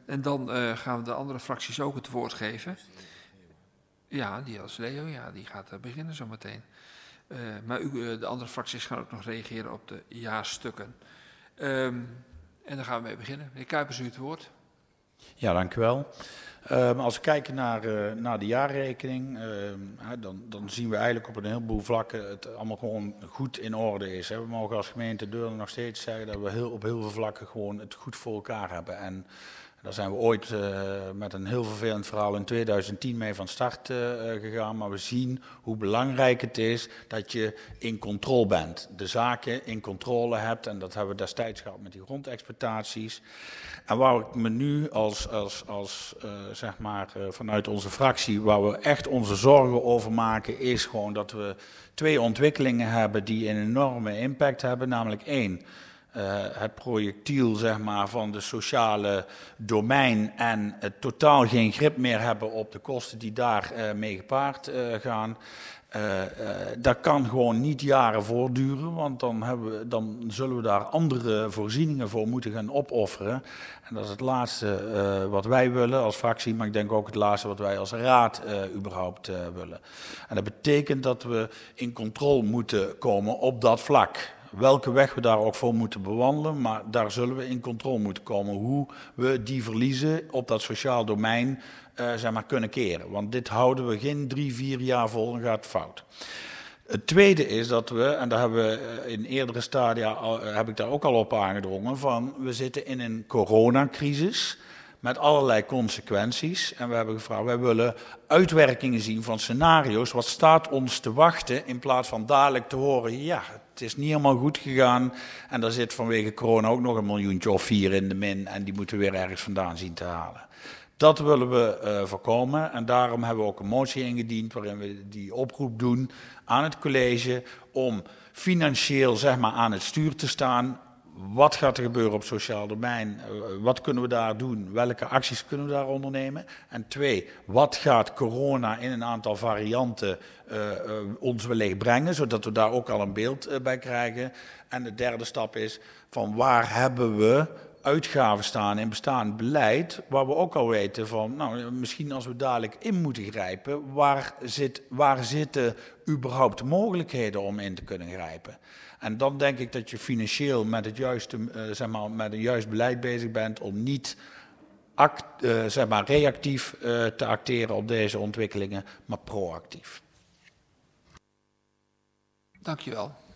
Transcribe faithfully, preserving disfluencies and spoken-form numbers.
En dan uh, gaan we de andere fracties ook het woord geven. Ja, die als Leo, ja, die gaat uh, beginnen zometeen. Uh, maar u, uh, de andere fracties gaan ook nog reageren op de ja-stukken. Um, en dan gaan we mee beginnen. Meneer Kuipers, u het woord. Ja, dank u wel. Um, als we kijken naar, uh, naar de jaarrekening, uh, dan, dan zien we eigenlijk op een heleboel vlakken het allemaal gewoon goed in orde is. Hè. We mogen als gemeente Deurne nog steeds zeggen dat we heel, op heel veel vlakken gewoon het goed voor elkaar hebben. En daar zijn we ooit uh, met een heel vervelend verhaal in tweeduizend tien mee van start uh, gegaan. Maar we zien hoe belangrijk het is dat je in controle bent. De zaken in controle hebt. En dat hebben we destijds gehad met die grondexploitaties. En waar ik me nu als, als, als uh, zeg maar uh, vanuit onze fractie, waar we echt onze zorgen over maken, is gewoon dat we twee ontwikkelingen hebben die een enorme impact hebben. Namelijk één. Uh, het projectiel zeg maar, van de sociale domein en het totaal geen grip meer hebben op de kosten die daar uh, mee gepaard uh, gaan. Uh, uh, dat kan gewoon niet jaren voortduren, want dan, hebben we, dan zullen we daar andere voorzieningen voor moeten gaan opofferen. En dat is het laatste uh, wat wij willen als fractie, maar ik denk ook het laatste wat wij als raad uh, überhaupt uh, willen. En dat betekent dat we in controle moeten komen op dat vlak. Welke weg we daar ook voor moeten bewandelen, maar daar zullen we in controle moeten komen hoe we die verliezen op dat sociaal domein uh, zeg maar, kunnen keren. Want dit houden we geen drie, vier jaar vol en gaat het fout. Het tweede is dat we, en daar hebben we in eerdere stadia, uh, heb ik daar ook al op aangedrongen, van we zitten in een coronacrisis met allerlei consequenties. En we hebben gevraagd, wij willen uitwerkingen zien van scenario's. Wat staat ons te wachten in plaats van dadelijk te horen, ja, het is niet helemaal goed gegaan. En daar zit vanwege corona ook nog een miljoentje of vier in de min. En die moeten we weer ergens vandaan zien te halen. Dat willen we uh, voorkomen. En daarom hebben we ook een motie ingediend waarin we die oproep doen aan het college om financieel zeg maar, aan het stuur te staan. Wat gaat er gebeuren op sociaal domein? Wat kunnen we daar doen? Welke acties kunnen we daar ondernemen? En twee, wat gaat corona in een aantal varianten uh, uh, ons wellicht brengen, zodat we daar ook al een beeld uh, bij krijgen? En de derde stap is, van waar hebben we uitgaven staan in bestaand beleid, waar we ook al weten van, nou, misschien als we dadelijk in moeten grijpen, waar, zit, waar zitten überhaupt mogelijkheden om in te kunnen grijpen? En dan denk ik dat je financieel met, het juiste, uh, zeg maar, met een juist beleid bezig bent om niet act, uh, zeg maar, reactief uh, te acteren op deze ontwikkelingen, maar proactief. Dank je wel.